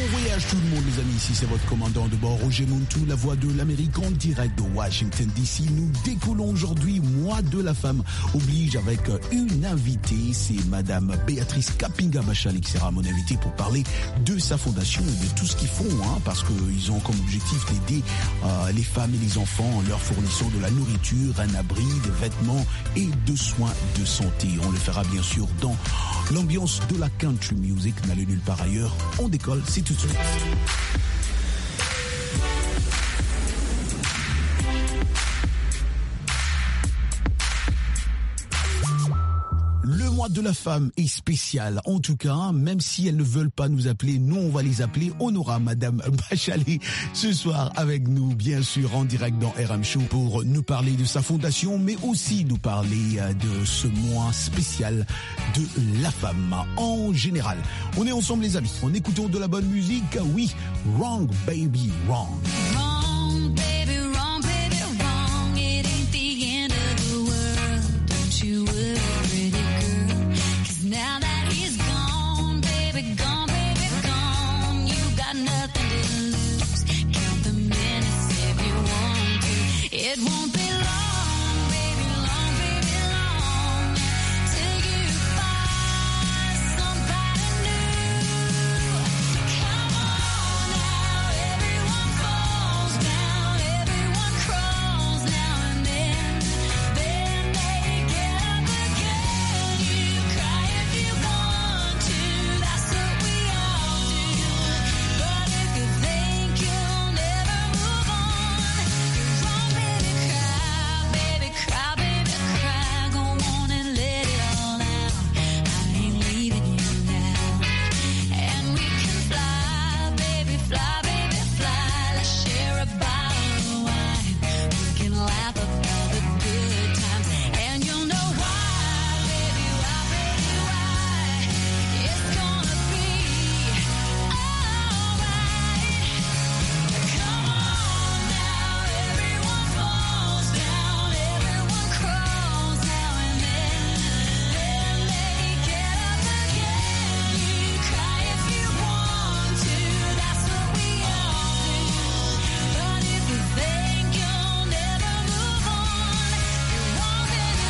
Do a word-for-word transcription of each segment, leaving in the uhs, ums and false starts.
voyage tout le monde les amis, ici c'est votre commandant de bord Roger Montou, la voix de l'Amérique en direct de Washington D C. Nous décollons aujourd'hui, mois de la femme oblige, avec une invitée, c'est Madame Béatrice Kapinga-Bachali qui sera mon invitée pour parler de sa fondation et de tout ce qu'ils font, hein, parce qu'ils ont comme objectif d'aider euh, les femmes et les enfants en leur fournissant de la nourriture, un abri, des vêtements et de soins de santé. On le fera bien sûr dans l'ambiance de la country music, n'allez nulle part ailleurs. On décolle, c'est tout de suite. Le mois de la femme est spécial. En tout cas, même si elles ne veulent pas nous appeler, nous on va les appeler. On aura Madame Bachali ce soir avec nous, bien sûr, en direct dans R M Show pour nous parler de sa fondation, mais aussi nous parler de ce mois spécial de la femme en général. On est ensemble les amis, en écoutant de la bonne musique. Oui, Wrong Baby Wrong. Wrong baby wrong baby wrong, it ain't the end of the world, don't you worry. Now that he's gone, baby, gone, baby, gone, you got nothing to lose. Count the minutes if you want to. It won't be long, baby, long, baby, long, till you find somebody new. Come on now, everyone falls down, everyone crawls now and then. Then they get up again. You cry if you want to, that's what we all do. But if you think you'll never move on, you're wrong, baby, cry, baby, cry, baby, cry. Go on and let it all out. I ain't leaving you now. And we can fly, baby, fly, baby, fly. Let's share a bottle of wine. We can laugh about the good times. And you'll know why, baby, why, baby, why. It's gonna be alright. Come on now, everyone falls down, everyone crawls now and then. Then they get up again. You cry if you want to, that's what we all do. But if you think you'll never move on, you're wrong, baby,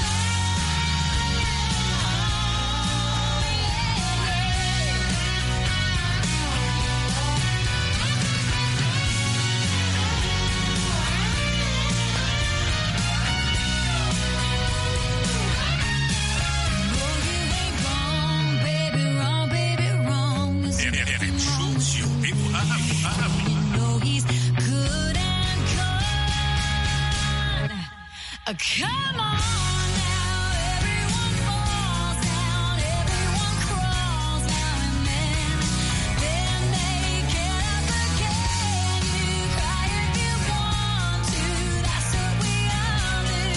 come on now, everyone falls down, everyone crawls now and then. Then they get up again. You cry if you want to, that's what we all do.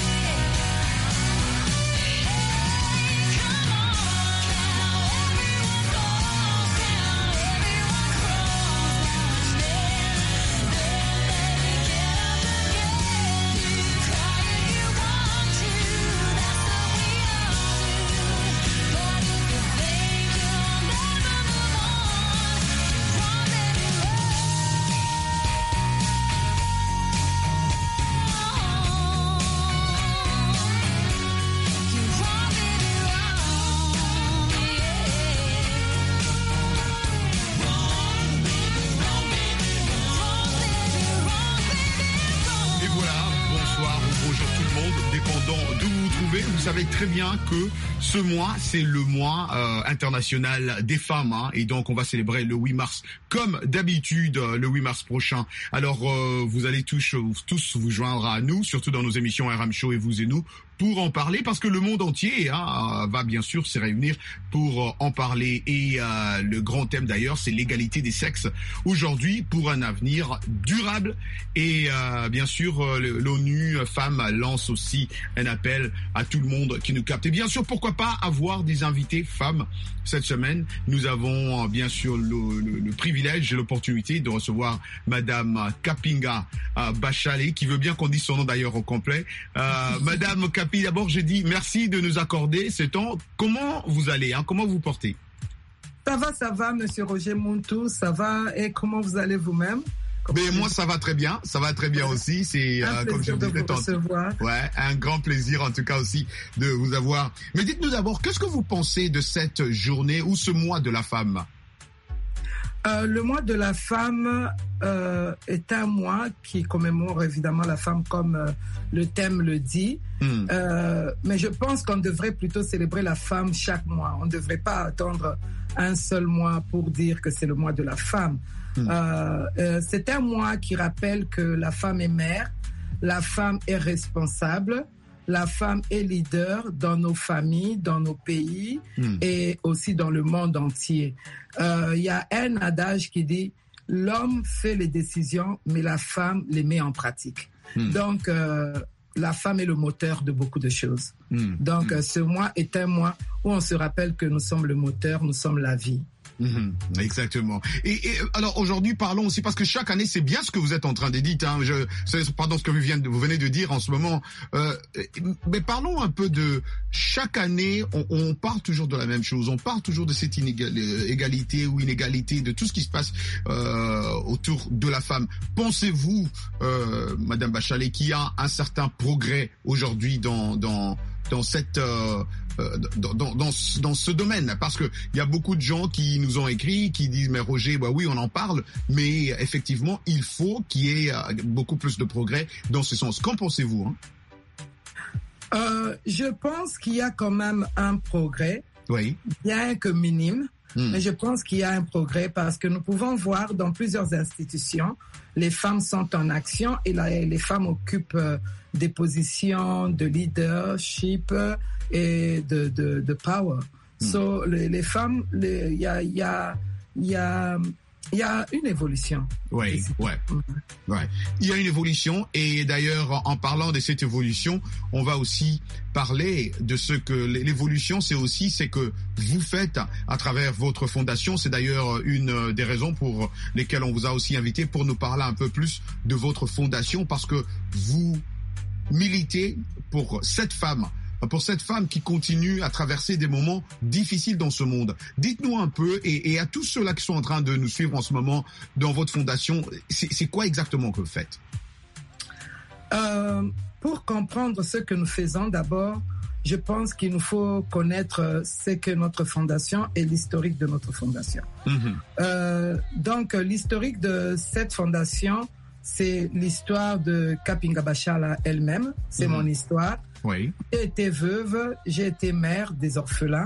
Hey, come on now, everyone falls down, everyone crawls now and then. Then they get up again. You cry if you want to, that's what we all do. But if you think you'll never move on, you're wrong, baby, wrong. You're wrong, baby, wrong, yeah. Wrong, baby, wrong, baby, wrong, baby, wrong, baby, wrong. Et voilà, bonsoir ou bonjour tout le monde, dépendant d'où vous vous trouvez. Vous savez très bien que ce mois, c'est le mois euh, international des femmes, hein, et donc on va célébrer le huit mars, comme d'habitude, euh, le huit mars prochain. Alors, euh, vous allez tous, euh, tous vous joindre à nous, surtout dans nos émissions R M Show et vous et nous, pour en parler, parce que le monde entier hein, va bien sûr se réunir pour en parler. Et euh, le grand thème d'ailleurs, c'est l'égalité des sexes aujourd'hui pour un avenir durable. Et euh, bien sûr, l'ONU Femmes lance aussi un appel à tout le monde qui nous capte. Et bien sûr, pourquoi pas avoir des invités femmes cette semaine. Nous avons bien sûr le, le, le privilège et l'opportunité de recevoir Madame Kapinga Bachali, qui veut bien qu'on dise son nom d'ailleurs au complet. Euh, Madame Kapi, d'abord j'ai dit merci de nous accorder ce temps. Comment vous allez, hein? Comment vous portez? Ça va, ça va, Monsieur Roger Muntu, ça va. Et comment vous allez vous-même? Mais moi, ça va très bien. Ça va très bien aussi. C'est, un euh, comme je plaisir de disais vous tantôt. recevoir. Ouais, un grand plaisir en tout cas aussi de vous avoir. Mais dites-nous d'abord, qu'est-ce que vous pensez de cette journée ou ce mois de la femme? Euh, le mois de la femme euh, est un mois qui commémore évidemment la femme comme euh, le thème le dit. Mm. Euh, mais je pense qu'on devrait plutôt célébrer la femme chaque mois. On ne devrait pas attendre un seul mois pour dire que c'est le mois de la femme. Mm. Euh, euh, c'est un mois qui rappelle que la femme est mère, la femme est responsable, la femme est leader dans nos familles, dans nos pays mm. et aussi dans le monde entier. Il euh, y a un adage qui dit « L'homme fait les décisions, mais la femme les met en pratique. Mm. » Donc, euh, la femme est le moteur de beaucoup de choses. Mm. Donc, mm. ce mois est un mois où on se rappelle que nous sommes le moteur, nous sommes la vie. Mmh, exactement. Et, et alors aujourd'hui, parlons aussi parce que chaque année, c'est bien ce que vous êtes en train de dire. Hein, je, c'est pendant ce que vous, venez, vous venez de dire en ce moment. Euh, mais parlons un peu de chaque année. On, on parle toujours de la même chose. On parle toujours de cette inégalité ou inégalité de tout ce qui se passe euh, autour de la femme. Pensez-vous, euh, Madame Bachelet, qu'il y a un certain progrès aujourd'hui dans dans dans cette euh, Dans, dans, dans, dans ce domaine, parce que il y a beaucoup de gens qui nous ont écrit, qui disent mais Roger, bah oui, on en parle, mais effectivement, il faut qu'il y ait beaucoup plus de progrès dans ce sens. Qu'en pensez-vous hein? euh, Je pense qu'il y a quand même un progrès, oui. bien que minime, mmh. mais je pense qu'il y a un progrès parce que nous pouvons voir dans plusieurs institutions, les femmes sont en action et la, les femmes occupent euh, des positions de leadership et de, de, de power. Mm. So, les, les femmes, il y a, y, a, y, a, y a une évolution. Oui, ouais, ouais. Il y a une évolution et d'ailleurs, en parlant de cette évolution, on va aussi parler de ce que l'évolution, c'est aussi, c'est que vous faites à travers votre fondation. C'est d'ailleurs une des raisons pour lesquelles on vous a aussi invité pour nous parler un peu plus de votre fondation parce que vous militez pour cette femme pour cette femme qui continue à traverser des moments difficiles dans ce monde. Dites-nous un peu, et, et à tous ceux-là qui sont en train de nous suivre en ce moment dans votre fondation, c'est, c'est quoi exactement que vous faites? euh, Pour comprendre ce que nous faisons, d'abord, je pense qu'il nous faut connaître ce que notre fondation et l'historique de notre fondation. Mm-hmm. Euh, donc, l'historique de cette fondation, c'est l'histoire de Kapinga Bachala elle-même, c'est mm-hmm. mon histoire. Oui. J'ai été veuve, j'ai été mère des orphelins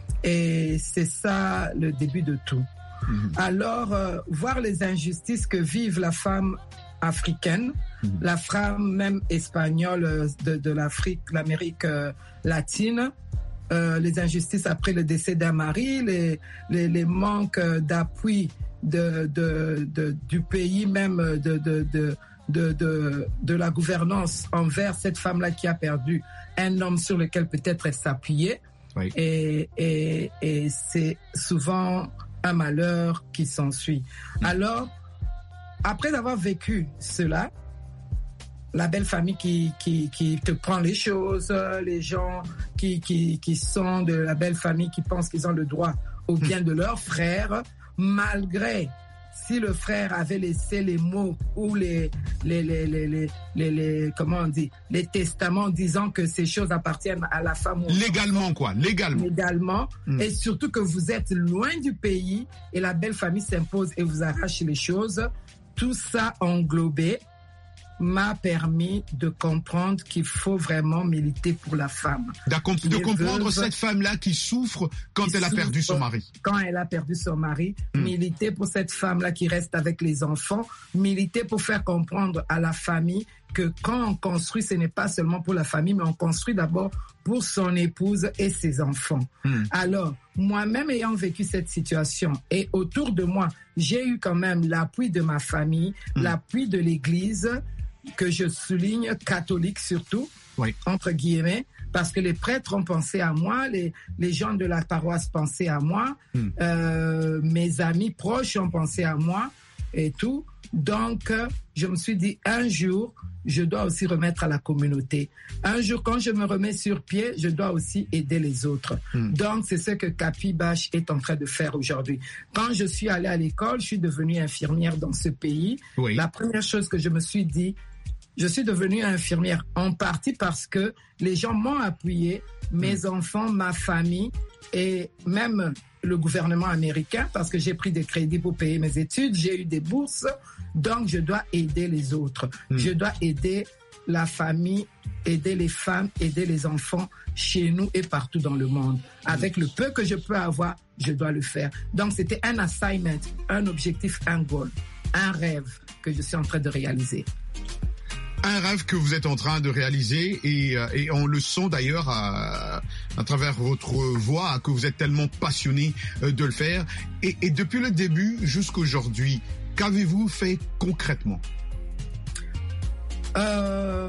et c'est ça le début de tout. Mmh. Alors, euh, voir les injustices que vivent la femme africaine, mmh. la femme même espagnole de, de l'Afrique, l'Amérique euh, latine, euh, les injustices après le décès d'un mari, les, les, les manques d'appui de, de, de, du pays même de... de, de De, de, de la gouvernance envers cette femme-là qui a perdu un homme sur lequel peut-être elle s'appuyait. Oui. Et, et, et c'est souvent un malheur qui s'ensuit. Mmh. Alors, après avoir vécu cela, la belle famille qui, qui, qui te prend les choses, les gens qui, qui, qui sont de la belle famille qui pensent qu'ils ont le droit au bien mmh. de leur frère, malgré... Si le frère avait laissé les mots ou les, les, les, les, les, les, les comment on dit, les testaments disant que ces choses appartiennent à la femme. Légalement, quoi, légalement. Légalement. Mm. Et surtout que vous êtes loin du pays et la belle famille s'impose et vous arrache les choses. Tout ça englobé m'a permis de comprendre qu'il faut vraiment militer pour la femme. D'acc- de comprendre veuves, cette femme-là qui souffre quand elle a perdu son mari. Quand elle a perdu son mari, mmh. militer pour cette femme-là qui reste avec les enfants, militer pour faire comprendre à la famille que quand on construit, ce n'est pas seulement pour la famille, mais on construit d'abord pour son épouse et ses enfants. Mmh. Alors, moi-même ayant vécu cette situation et autour de moi, j'ai eu quand même l'appui de ma famille, mmh. l'appui de l'Église, que je souligne, catholique surtout, oui. entre guillemets, parce que les prêtres ont pensé à moi, les, les gens de la paroisse pensaient à moi, mm. euh, mes amis proches ont pensé à moi, et tout. Donc, je me suis dit, un jour, je dois aussi remettre à la communauté. Un jour, quand je me remets sur pied, je dois aussi aider les autres. Mm. Donc, c'est ce que Capi Bash est en train de faire aujourd'hui. Quand je suis allée à l'école, je suis devenue infirmière dans ce pays. Oui. La première chose que je me suis dit, je suis devenue infirmière en partie parce que les gens m'ont appuyé, mes mm. enfants, ma famille et même le gouvernement américain, parce que j'ai pris des crédits pour payer mes études, j'ai eu des bourses, donc je dois aider les autres. Mm. Je dois aider la famille, aider les femmes, aider les enfants chez nous et partout dans le monde. Avec mm. le peu que je peux avoir, je dois le faire. Donc c'était un assignment, un objectif, un goal, un rêve que je suis en train de réaliser. Un rêve que vous êtes en train de réaliser et, et on le sent d'ailleurs à, à travers votre voix que vous êtes tellement passionné de le faire. Et, et depuis le début jusqu'aujourd'hui, qu'avez-vous fait concrètement? euh,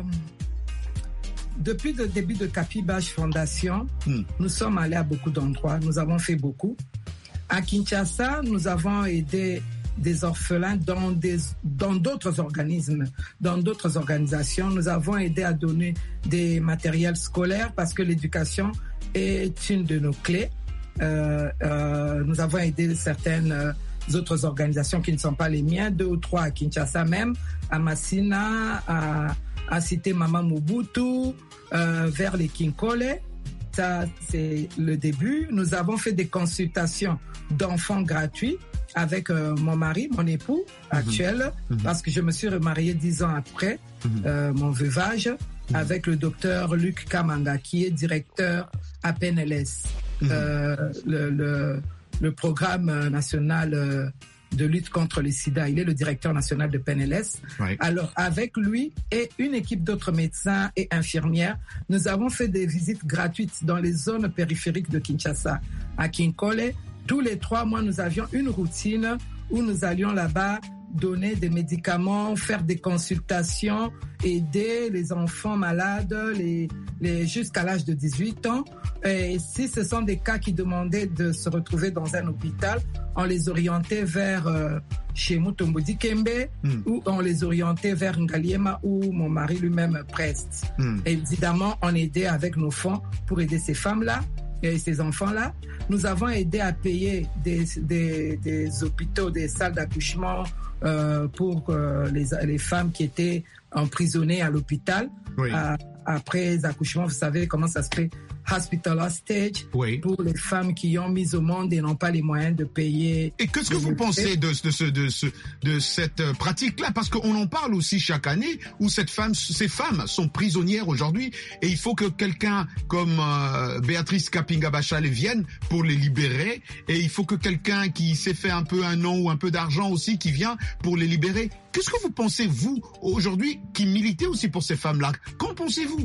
Depuis le début de Capi Bash Fondation, hmm. nous sommes allés à beaucoup d'endroits. Nous avons fait beaucoup. À Kinshasa, nous avons aidé des orphelins dans des dans d'autres organismes, dans d'autres organisations. Nous avons aidé à donner des matériels scolaires parce que l'éducation est une de nos clés. Euh, euh, nous avons aidé certaines euh, autres organisations qui ne sont pas les miennes, deux ou trois à Kinshasa même, à Massina, à, à Cité Mama Mobutu, euh, vers les Kinkole. Ça, c'est le début. Nous avons fait des consultations d'enfants gratuits avec euh, mon mari, mon époux actuel, mmh. parce que je me suis remariée dix ans après mmh. euh, mon veuvage, mmh. avec le docteur Luc Kamanga, qui est directeur à P N L S, mmh. euh, le, le, le programme national euh, de lutte contre le sida. Il est le directeur national de P N L S. Ouais. Alors, avec lui et une équipe d'autres médecins et infirmières, nous avons fait des visites gratuites dans les zones périphériques de Kinshasa, à Kinkole. Tous les trois mois, nous avions une routine où nous allions là-bas donner des médicaments, faire des consultations, aider les enfants malades les, les, jusqu'à l'âge de dix-huit ans. Et si ce sont des cas qui demandaient de se retrouver dans un hôpital, on les orientait vers euh, chez Mutombodi Kembe mm. ou on les orientait vers Ngaliema où mon mari lui-même preste. Mm. Évidemment, on aidait avec nos fonds pour aider ces femmes-là et ces enfants-là. Nous avons aidé à payer des, des, des hôpitaux, des salles d'accouchement euh, pour euh, les, les femmes qui étaient emprisonnées à l'hôpital. Oui. À, après accouchements, vous savez comment ça se fait, hospital hostage, oui. pour les femmes qui ont mis au monde et n'ont pas les moyens de payer. Et qu'est-ce que vous pensez de, de, ce, de, ce, de cette pratique-là? Parce qu'on en parle aussi chaque année, où cette femme, ces femmes sont prisonnières aujourd'hui, et il faut que quelqu'un comme euh, Béatrice Kapinga Bachale vienne pour les libérer, et il faut que quelqu'un qui s'est fait un peu un nom ou un peu d'argent aussi, qui vient pour les libérer. Qu'est-ce que vous pensez, vous, aujourd'hui, qui militez aussi pour ces femmes-là? Qu'en pensez-vous?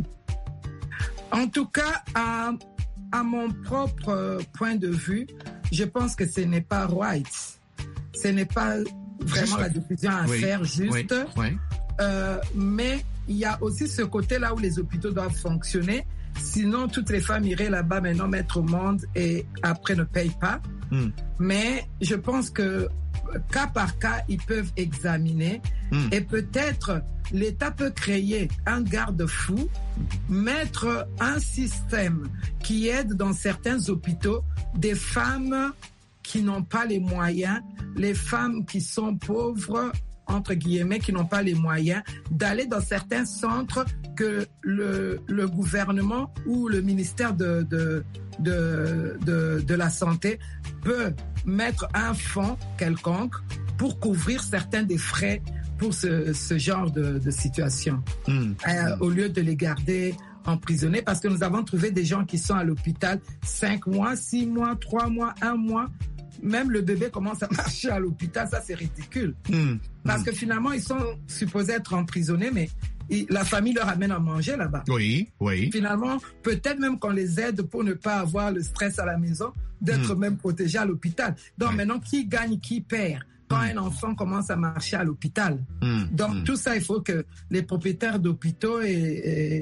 En tout cas, à, à mon propre point de vue, je pense que ce n'est pas right. Ce n'est pas vraiment juste. La décision à oui. faire juste. Oui. Oui. Euh, mais il y a aussi ce côté-là où les hôpitaux doivent fonctionner. Sinon, toutes les femmes iraient là-bas maintenant mettre au monde et après ne payent pas. Mm. Mais je pense que cas par cas, ils peuvent examiner mm. et peut-être l'État peut créer un garde-fou, mettre un système qui aide dans certains hôpitaux des femmes qui n'ont pas les moyens, les femmes qui sont pauvres, entre guillemets, qui n'ont pas les moyens d'aller dans certains centres que le, le gouvernement ou le ministère de, de, de, de, de la Santé peut mettre un fonds quelconque pour couvrir certains des frais pour ce, ce genre de, de situation, mmh. euh, au lieu de les garder emprisonnés, parce que nous avons trouvé des gens qui sont à l'hôpital cinq mois, six mois, trois mois, un mois. Même le bébé commence à marcher à l'hôpital, ça c'est ridicule. Mmh. Parce mmh. que finalement, ils sont supposés être emprisonnés, mais ils, la famille leur amène à manger là-bas. Oui, oui. Finalement, peut-être même qu'on les aide pour ne pas avoir le stress à la maison, d'être mmh. même protégés à l'hôpital. Donc ouais. maintenant, qui gagne, qui perd quand mmh. un enfant commence à marcher à l'hôpital. Mmh. Donc mmh. tout ça, il faut que les propriétaires d'hôpitaux et, et,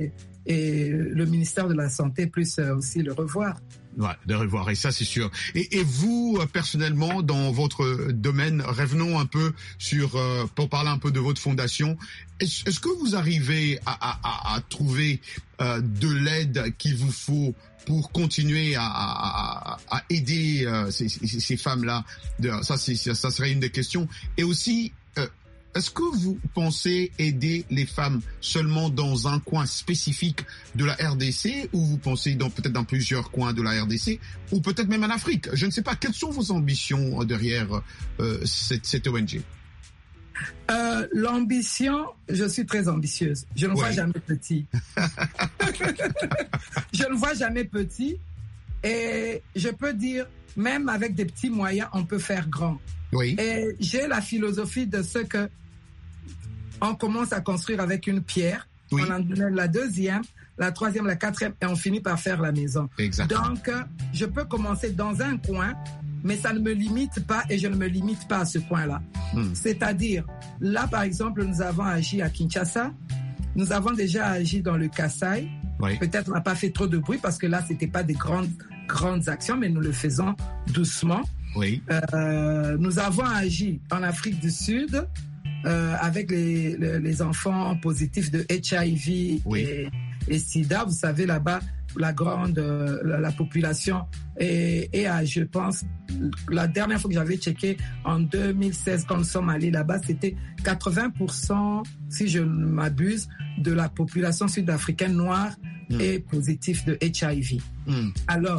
et le ministère de la Santé puisse aussi le revoir. Ouais, de revoir, et ça c'est sûr. Et, et vous, personnellement, dans votre domaine, revenons un peu sur, euh, pour parler un peu de votre fondation, est-ce, est-ce que vous arrivez à, à, à trouver euh, de l'aide qu'il vous faut pour continuer à, à, à aider euh, ces, ces, ces femmes-là? Ça, c'est, ça serait une des questions. Et aussi, euh, est-ce que vous pensez aider les femmes seulement dans un coin spécifique de la R D C, ou vous pensez dans, peut-être dans plusieurs coins de la R D C, ou peut-être même en Afrique? Je ne sais pas. Quelles sont vos ambitions derrière euh, cette, cette O N G? Euh, l'ambition, je suis très ambitieuse. Je ne Ouais. vois jamais petit. Je ne vois jamais petit. Et je peux dire, même avec des petits moyens, on peut faire grand. Oui. Et j'ai la philosophie de ce que on commence à construire avec une pierre, Oui. on en donne la deuxième, la troisième, la quatrième, et on finit par faire la maison. Exactement. Donc, euh, je peux commencer dans un coin, mais ça ne me limite pas et je ne me limite pas à ce coin-là. Hmm. C'est-à-dire, là, par exemple, nous avons agi à Kinshasa, nous avons déjà agi dans le Kasaï. Oui. Peut-être on n'a pas fait trop de bruit parce que là, c'était pas des grandes, grandes actions, mais nous le faisons doucement. Oui. Euh, nous avons agi en Afrique du Sud euh, avec les, les, les enfants positifs de H I V Oui. et, et SIDA. Vous savez, là-bas, la grande euh, la, la population est, est à, je pense, la dernière fois que j'avais checké, en deux mille seize, quand nous sommes allés là-bas, c'était quatre-vingts pour cent, si je ne m'abuse, de la population sud-africaine noire Mm. est positive de H I V. Mm. Alors,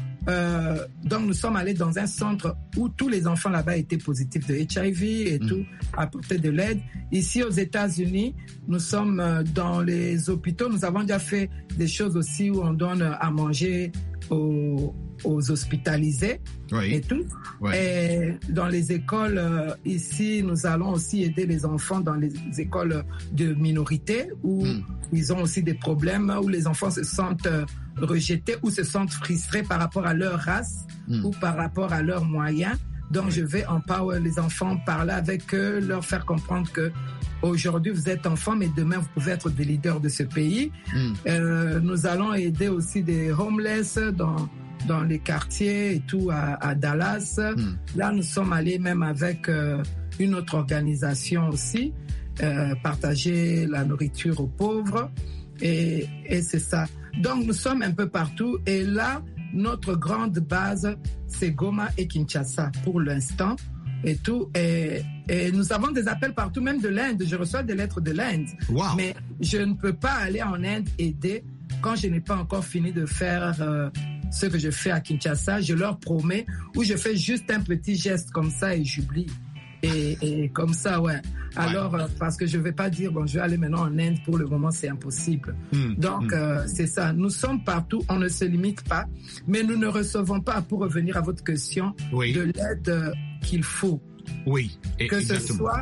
Euh, donc nous sommes allés dans un centre où tous les enfants là-bas étaient positifs de H I V et Mm. tout, apporter de l'aide. Ici aux États-Unis, nous sommes euh, dans les hôpitaux. Nous avons déjà fait des choses aussi où on donne à manger aux, aux hospitalisés Oui. et tout. Ouais. Et dans les écoles euh, ici, nous allons aussi aider les enfants dans les écoles de minorité où Mm. ils ont aussi des problèmes, où les enfants se sentent euh, rejetés ou se sentent frustrés par rapport à leur race Mm. ou par rapport à leurs moyens. Donc, Oui. je vais empower les enfants, parler avec eux, leur faire comprendre que aujourd'hui, vous êtes enfants, mais demain, vous pouvez être des leaders de ce pays. Mm. Euh, nous allons aider aussi des homeless dans, dans les quartiers et tout à, à Dallas. Mm. Là, nous sommes allés même avec euh, une autre organisation aussi, euh, partager la nourriture aux pauvres. Et, et c'est ça. Donc, nous sommes un peu partout. Et là, notre grande base, c'est Goma et Kinshasa pour l'instant et tout. Et, et nous avons des appels partout, même de l'Inde. Je reçois des lettres de l'Inde. Wow. Mais je ne peux pas aller en Inde aider quand je n'ai pas encore fini de faire euh, ce que je fais à Kinshasa. Je leur promets, ou je fais juste un petit geste comme ça et j'oublie. Et, et comme ça, ouais. Alors, euh, parce que je ne vais pas dire, bon, je vais aller maintenant en Inde, pour le moment, c'est impossible. Mm. Donc, Mm. euh, c'est ça. Nous sommes partout, on ne se limite pas, mais nous ne recevons pas, pour revenir à votre question, Oui. de l'aide euh, qu'il faut. Oui. Et- Que ce exactement. soit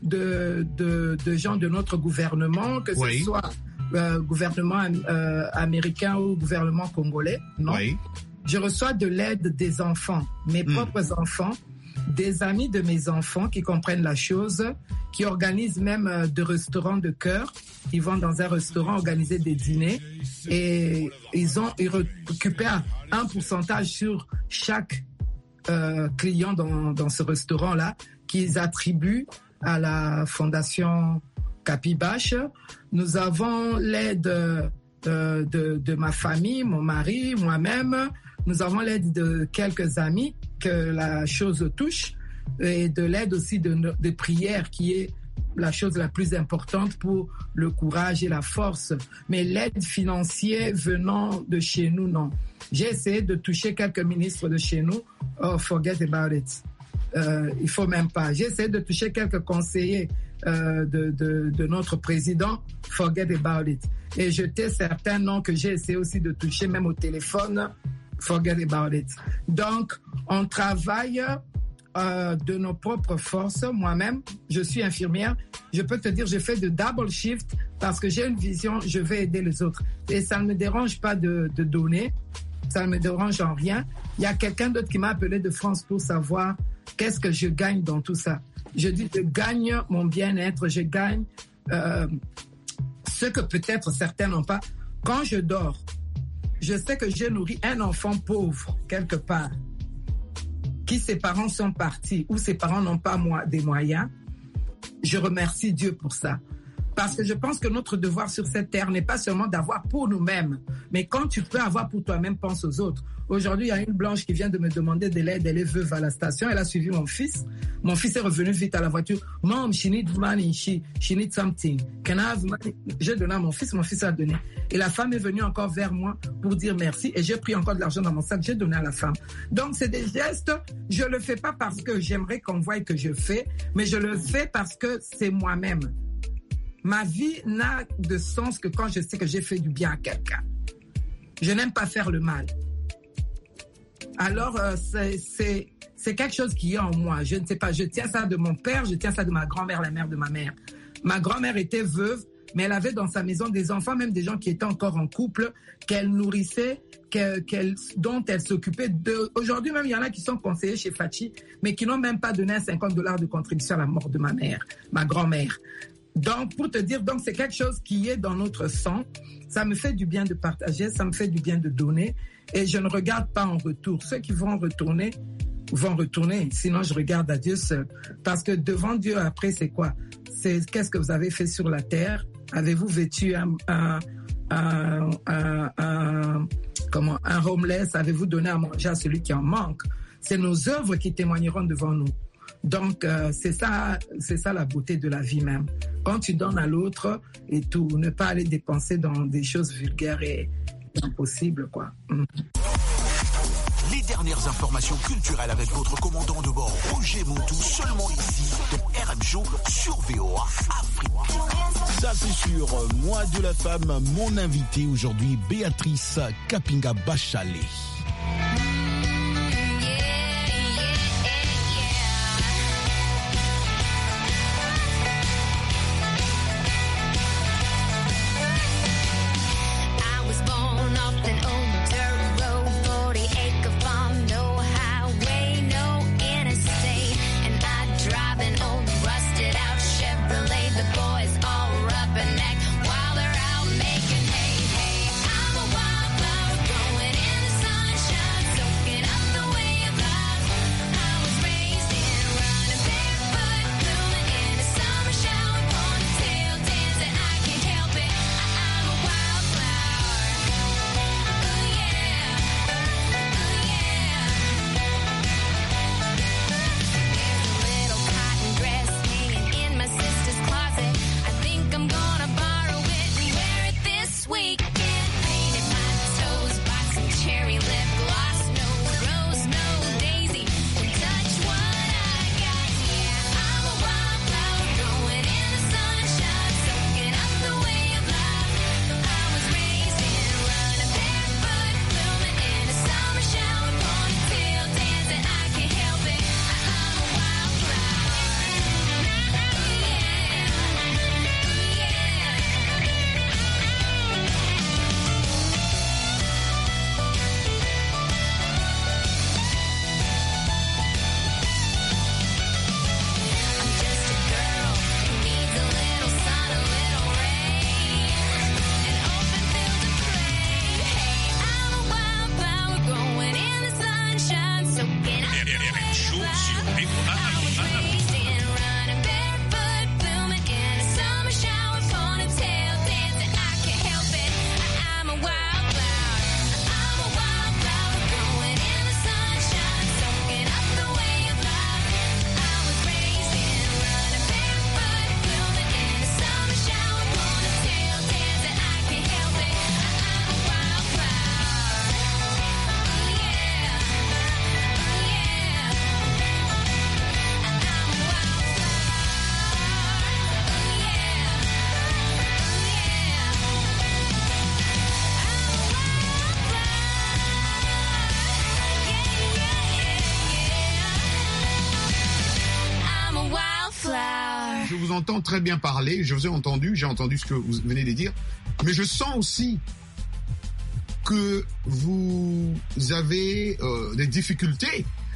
de, de, de gens de notre gouvernement, que Oui. ce soit euh, gouvernement euh, américain ou gouvernement congolais. Non. Oui. Je reçois de l'aide des enfants, mes Mm. propres enfants, des amis de mes enfants qui comprennent la chose, qui organisent même euh, de restaurants de cœur. Ils vont dans un restaurant organiser des dîners et ils ont ils récupèrent un pourcentage sur chaque euh, client dans, dans ce restaurant-là qu'ils attribuent à la fondation Capibache. Nous avons l'aide euh, de, de ma famille, mon mari, moi-même. Nous avons l'aide de quelques amis que la chose touche et de l'aide aussi de, de prière qui est la chose la plus importante pour le courage et la force. Mais l'aide financière venant de chez nous, non. J'ai essayé de toucher quelques ministres de chez nous. Oh, forget about it. Euh, il faut même pas. J'ai essayé de toucher quelques conseillers euh, de, de, de notre président. Forget about it. Et jeter certains noms que j'ai essayé aussi de toucher, même au téléphone. Forget about it. Donc, on travaille euh, de nos propres forces. Moi-même, je suis infirmière. Je peux te dire, je fais de double shift parce que j'ai une vision, je vais aider les autres. Et ça ne me dérange pas de, de donner. Ça ne me dérange en rien. Il y a quelqu'un d'autre qui m'a appelé de France pour savoir qu'est-ce que je gagne dans tout ça. Je dis, je gagne mon bien-être, je gagne euh, ce que peut-être certains n'ont pas. Quand je dors, je sais que j'ai nourri un enfant pauvre quelque part, qui ses parents sont partis ou ses parents n'ont pas moi, des moyens. Je remercie Dieu pour ça. Parce que je pense que notre devoir sur cette terre n'est pas seulement d'avoir pour nous-mêmes, mais quand tu peux avoir pour toi-même, pense aux autres. Aujourd'hui, il y a une blanche qui vient de me demander de l'aide, elle est veuve à la station, elle a suivi mon fils. Mon fils est revenu vite à la voiture. Mom, she needs money, she, she needs something. Can I have money? J'ai donné à mon fils, mon fils a donné. Et la femme est venue encore vers moi pour dire merci et j'ai pris encore de l'argent dans mon sac, j'ai donné à la femme. Donc, c'est des gestes, je le fais pas parce que j'aimerais qu'on voie que je fais, mais je le fais parce que c'est moi-même. Ma vie n'a de sens que quand je sais que j'ai fait du bien à quelqu'un. Je n'aime pas faire le mal. Alors, euh, c'est, c'est, c'est quelque chose qui est en moi. Je ne sais pas, je tiens ça de mon père, je tiens ça de ma grand-mère, la mère de ma mère. Ma grand-mère était veuve, mais elle avait dans sa maison des enfants, même des gens qui étaient encore en couple, qu'elle nourrissait, qu'elle, qu'elle, dont elle s'occupait de. Aujourd'hui même, il y en a qui sont conseillers chez Fachi, mais qui n'ont même pas donné un cinquante dollars de contribution à la mort de ma mère, ma grand-mère. Donc, pour te dire, donc c'est quelque chose qui est dans notre sang. Ça me fait du bien de partager, ça me fait du bien de donner. Et je ne regarde pas en retour. Ceux qui vont retourner, vont retourner. Sinon, je regarde à Dieu seul. Parce que devant Dieu, après, c'est quoi? C'est qu'est-ce que vous avez fait sur la terre? Avez-vous vêtu un, un, un, un, un, comment, un homeless? Avez-vous donné à manger à celui qui en manque? C'est nos œuvres qui témoigneront devant nous. Donc, euh, c'est ça, c'est ça la beauté de la vie même. Quand tu donnes à l'autre et tout, ne pas aller dépenser dans des choses vulgaires et impossibles, quoi. Mm. Les dernières informations culturelles avec votre commandant de bord, Roger Montou, seulement ici, dans R M Show, sur V O A Afrique. Ça, c'est sûr. Moi de la femme, mon invité aujourd'hui, Béatrice Kapinga Bachalet. Je vous entends très bien parler, je vous ai entendu, j'ai entendu ce que vous venez de dire, mais je sens aussi que vous avez euh, des difficultés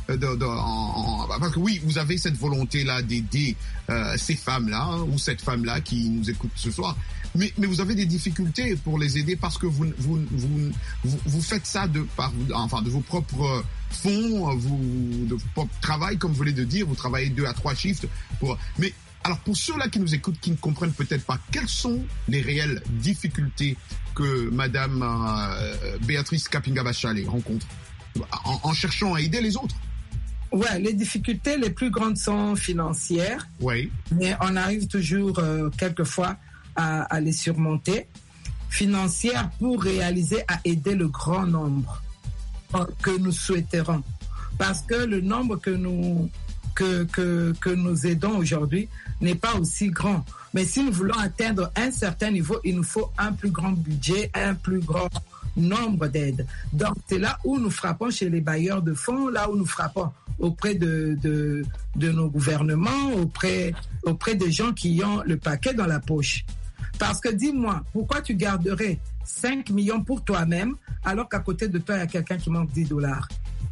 de, de en, en, parce que oui, vous avez cette volonté-là d'aider euh, ces femmes-là hein, ou cette femme-là qui nous écoute ce soir. Mais, mais vous avez des difficultés pour les aider parce que vous vous vous vous, vous faites ça de par enfin de vos propres fonds, vous de votre propre travail, comme vous venez de dire, vous travaillez deux à trois shifts pour. Mais alors pour ceux-là qui nous écoutent, qui ne comprennent peut-être pas, quelles sont les réelles difficultés que Madame euh, Béatrice Kapinga-Bachale rencontre en, en cherchant à aider les autres? Ouais, les difficultés les plus grandes sont financières. Oui. Mais on arrive toujours euh, quelquefois à, à les surmonter. Financières pour réaliser à aider le grand nombre que nous souhaiterons. Parce que le nombre que nous, que, que, que nous aidons aujourd'hui n'est pas aussi grand. Mais si nous voulons atteindre un certain niveau, il nous faut un plus grand budget, un plus grand nombre d'aides. Donc, c'est là où nous frappons chez les bailleurs de fonds, là où nous frappons auprès de, de, de nos gouvernements, auprès, auprès des gens qui ont le paquet dans la poche. Parce que dis-moi, pourquoi tu garderais cinq millions pour toi-même alors qu'à côté de toi, il y a quelqu'un qui manque dix dollars?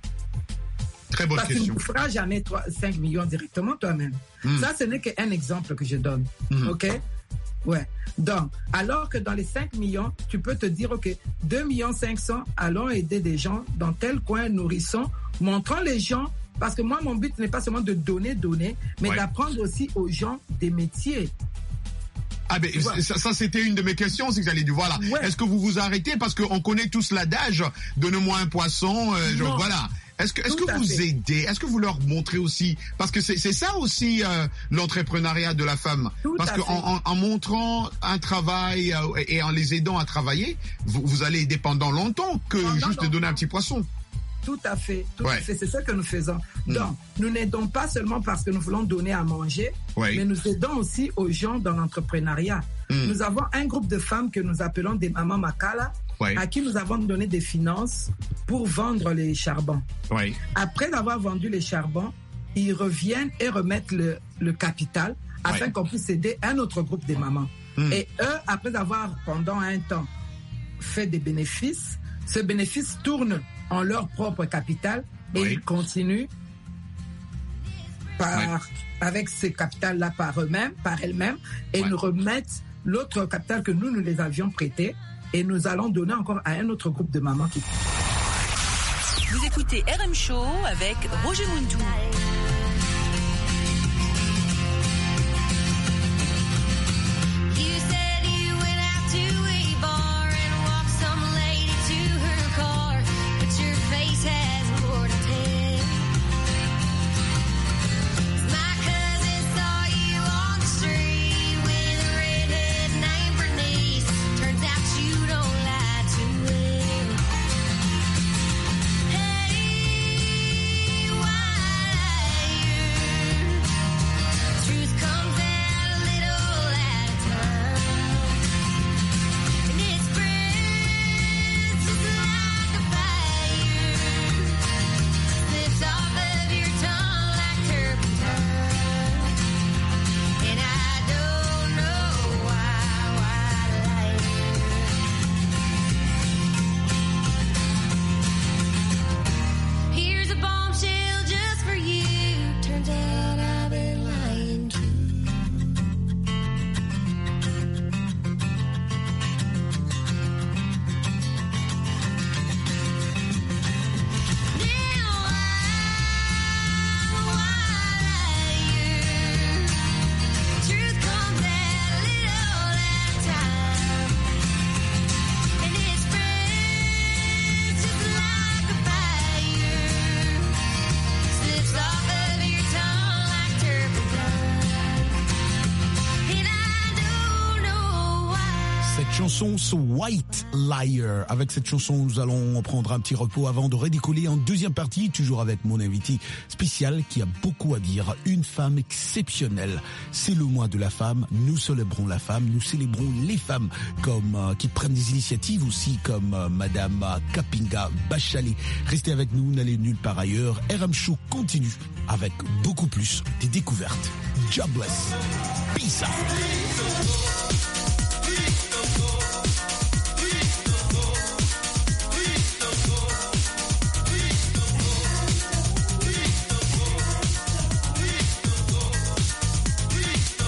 Très bonne Parce question. que tu ne feras jamais cinq millions directement toi-même. Mm. Ça, ce n'est qu'un exemple que je donne. Mm. OK? Ouais. Donc, alors que dans les cinq millions, tu peux te dire, OK, deux millions cinq cents, allons aider des gens dans tel coin, nourrissons, montrons les gens, parce que moi, mon but n'est pas seulement de donner, donner, mais ouais. d'apprendre aussi aux gens des métiers. Ah ben voilà. ça, ça c'était une de mes questions, c'est que j'allais dire voilà. Ouais. Est-ce que vous vous arrêtez parce qu'on connaît tous l'adage donne-moi un poisson, euh, genre voilà. Est-ce que est-ce que vous fait. aidez, est-ce que vous leur montrez aussi parce que c'est c'est ça aussi euh, l'entrepreneuriat de la femme Tout parce que en, en, en montrant un travail euh, et en les aidant à travailler, vous, vous allez aider pendant longtemps que pendant juste longtemps. donner un petit poisson. Tout à fait, tout ouais. à fait, c'est ça que nous faisons. Mmh. Donc, nous n'aidons pas seulement parce que nous voulons donner à manger, ouais. mais nous aidons aussi aux gens dans l'entrepreneuriat. Mmh. Nous avons un groupe de femmes que nous appelons des mamans Makala, ouais. à qui nous avons donné des finances pour vendre les charbons. Ouais. Après avoir vendu les charbons, ils reviennent et remettent le, le capital afin ouais. qu'on puisse aider un autre groupe de mamans. Mmh. Et eux, après avoir pendant un temps fait des bénéfices, ce bénéfice tourne en leur propre capital et oui. ils continuent par, oui. avec ce capital-là par eux-mêmes, par elles-mêmes, et oui. nous remettent l'autre capital que nous, nous les avions prêté et nous allons donner encore à un autre groupe de mamans qui... Vous écoutez R M Show avec Roger Muntou. Chanson So White Liar. Avec cette chanson, nous allons prendre un petit repos avant de redécoller en deuxième partie, toujours avec mon invité spécial qui a beaucoup à dire, une femme exceptionnelle. C'est le mois de la femme, nous célébrons la femme, nous célébrons les femmes comme euh, qui prennent des initiatives aussi comme euh, Madame Kapinga-Bachale. Restez avec nous, n'allez nulle part ailleurs. R M Show continue avec beaucoup plus des découvertes. God bless. Peace out.